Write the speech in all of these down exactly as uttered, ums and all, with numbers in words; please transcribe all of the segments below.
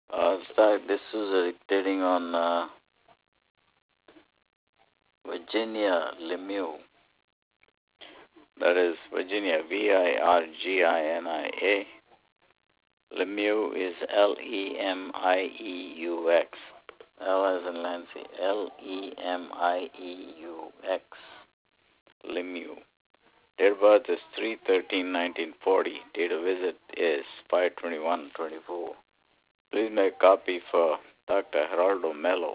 Uh, start, this is uh, dictating on uh, Virginia Lemieux. That is Virginia, V I R G I N I A. Lemieux is L E M I E U X. L as in Nancy, L E M I E U X. Lemieux. Date of birth is three thirteen nineteen forty. Date of visit is five twenty-one twenty-four. Please make a copy for Doctor Geraldo Mello.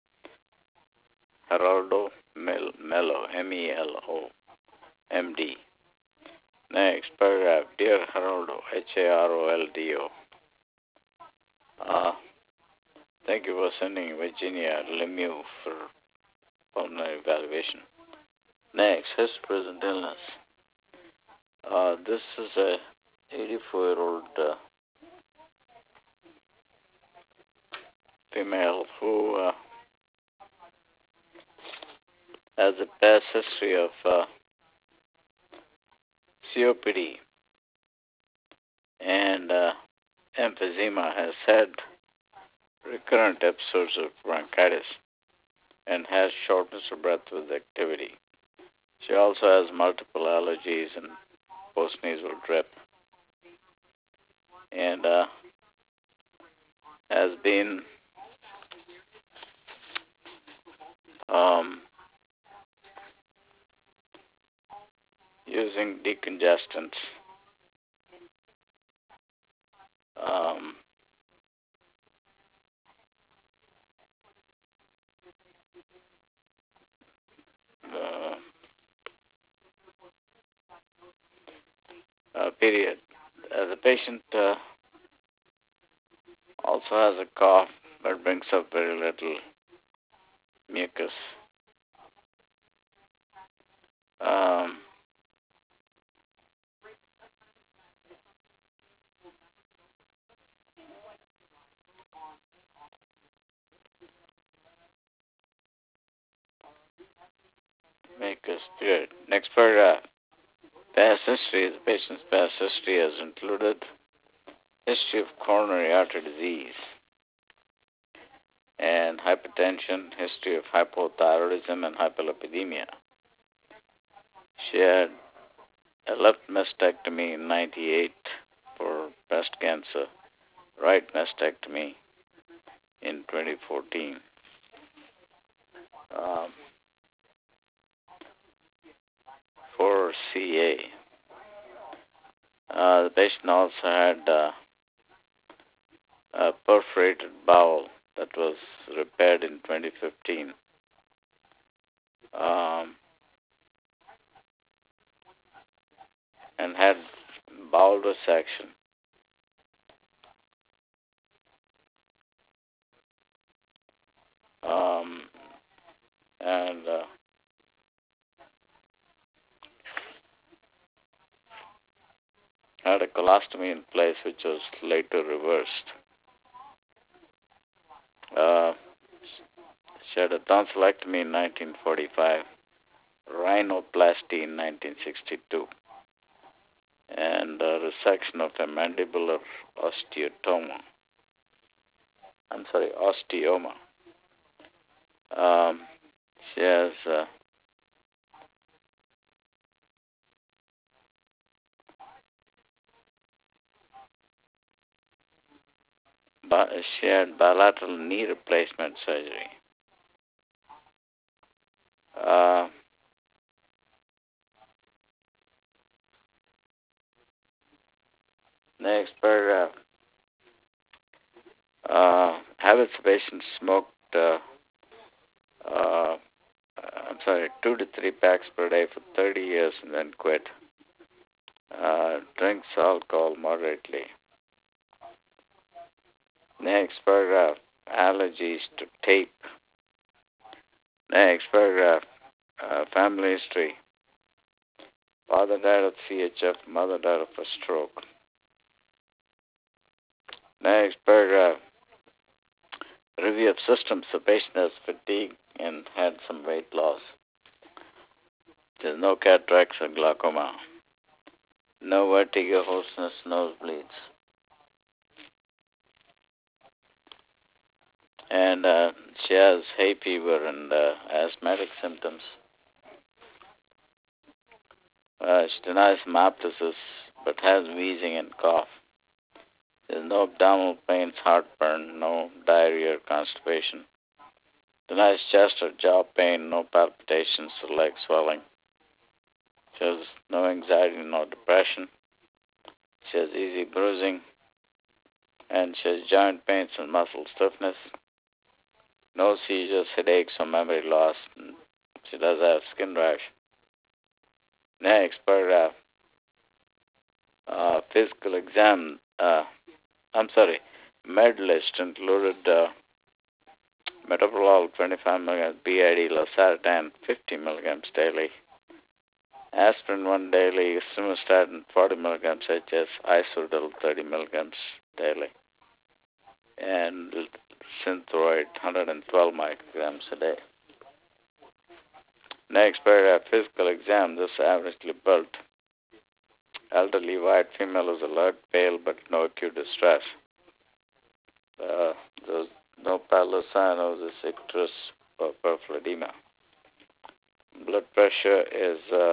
Geraldo Mel- Mello, M E L O, M D. Next paragraph, Dear Geraldo, H A R O L D O. Uh, thank you for sending Virginia Lemieux for pulmonary evaluation. Next, his present illness. Uh, this is a eighty-four-year-old uh, female who uh, has a past history of uh, C O P D and uh, emphysema, has had recurrent episodes of bronchitis and has shortness of breath with activity. She also has multiple allergies and postnasal drip, and uh, has been um, using decongestants. Um, uh, uh, period. Uh, the patient uh, also has a cough but brings up very little mucus. Um, mucus, period. Next paragraph. Past history. The patient's past history has included history of coronary artery disease and hypertension, history of hypothyroidism and hyperlipidemia. She had a left mastectomy in ninety-eight for breast cancer, right mastectomy in twenty fourteen. Um, for C A. Uh, the patient also had uh, a perforated bowel that was repaired in twenty fifteen. Um, and had bowel resection. Um, and uh, had a colostomy in place, which was later reversed. Uh, she had a tonsillectomy in nineteen forty-five, rhinoplasty in nineteen sixty-two, and a resection of a mandibular osteotoma. I'm sorry, osteoma. Um, she has uh, she had bilateral knee replacement surgery. Uh, next paragraph. Uh, habits the patient smoked, uh, uh, I'm sorry, two to three packs per day for thirty years and then quit. Uh, drinks alcohol moderately. Next paragraph. Allergies to tape. Next paragraph. Uh, family history. Father died of C H F, mother died of a stroke. Next paragraph. Review of symptoms. The patient has fatigue and had some weight loss. There's no cataracts or glaucoma. No vertigo, hoarseness, nosebleeds. and uh, she has hay fever and uh, asthmatic symptoms. Uh, she denies hemoptysis but has wheezing and cough. There's no abdominal pains, heartburn, no diarrhea or constipation. Denies chest or jaw pain, no palpitations or leg swelling. She has no anxiety, no depression. She has easy bruising, and she has joint pains and muscle stiffness. No seizures, headaches, or memory loss. She does have skin rash. Next paragraph. Uh, physical exam. Uh, I'm sorry. Med list included uh, metoprolol twenty-five milligrams, B I D, losartan fifty milligrams daily, aspirin one daily, simvastatin forty milligrams H S, isodil thirty milligrams daily, and synthroid one hundred twelve micrograms a day. Next paragraph, physical exam. This averagely built, elderly white female is alert, pale, but no acute distress. Uh, there's no pallor, cyanosis, icterus, or peripheral edema. Blood pressure is uh,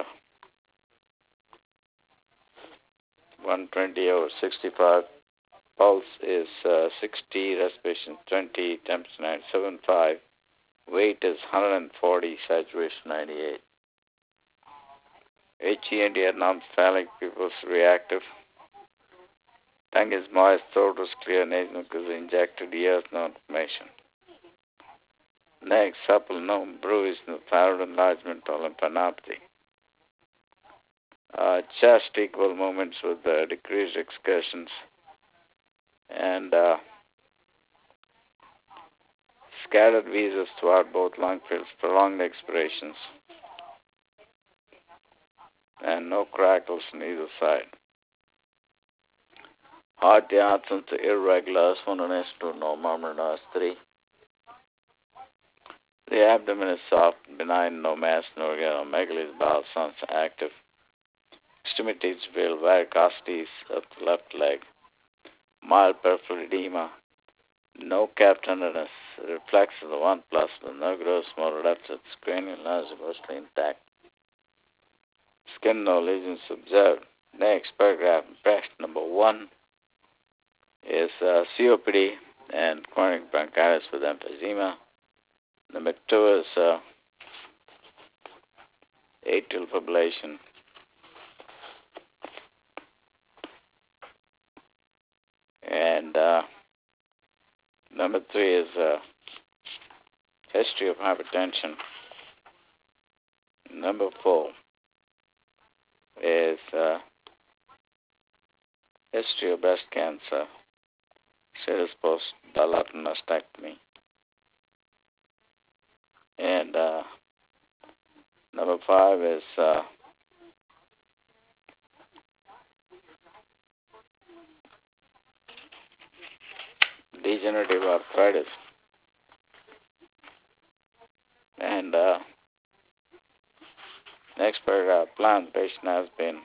one twenty over sixty-five. Pulse is uh, sixty, respiration twenty, temperature ninety-seven point five. Weight is one hundred forty, saturation ninety-eight. H E N D non-phallic pupils reactive. Tongue is moist, throat is clear, nasal is injected, ears no inflammation. Next, supple, no bruise, no thyroid enlargement or lymphadenopathy. Uh, chest equal movements with uh, decreased excursions, and uh, scattered wheezes throughout both lung fields, prolonged expirations, and no crackles on either side. Heart absence irregular, S one and S two, no murmur, no S three. The abdomen is soft, benign, no mass, no megaly, bowel sounds active. Extremities feel varicosities of the left leg, mild peripheral edema, no cap tenderness, reflex of the one plus, no gross motor deficits, cranial nerves are mostly intact. Skin, no lesions observed. Next paragraph, impression number one is uh, C O P D and chronic bronchitis with emphysema. Number two is uh, atrial fibrillation. And uh, number three is uh, history of hypertension. Number four is uh, history of breast cancer, serous post-dilated mastectomy. And uh, number five is uh, degenerative arthritis. And uh, next paragraph, plan. Patient has been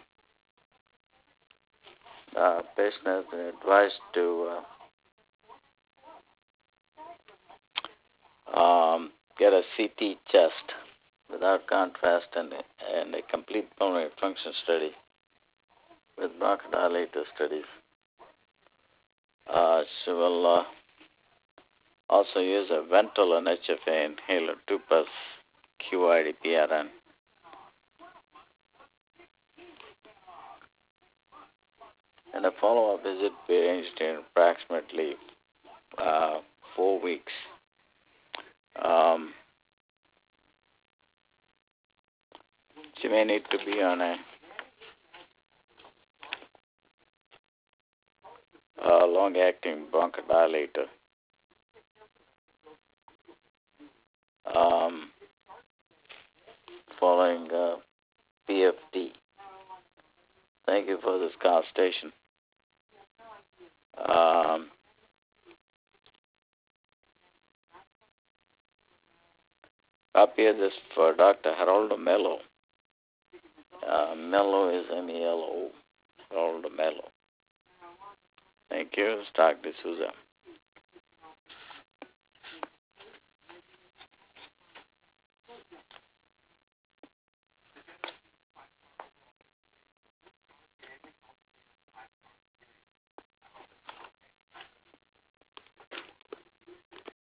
uh, patient has been advised to uh, um, get a C T chest without contrast and, and a complete pulmonary function study with bronchodilator studies. Uh, she will uh, also use a Ventolin and H F A inhaler, two plus Q I D P R N. And a follow-up visit be arranged in approximately uh, four weeks. Um, she may need to be on a uh, long-acting bronchodilator. Um, following uh, P F D. Thank you for this consultation. Um, copy of this for Doctor Geraldo Mello. Uh, Mello is M E L O. Geraldo Mello. Thank you. It's Doctor D'Souza.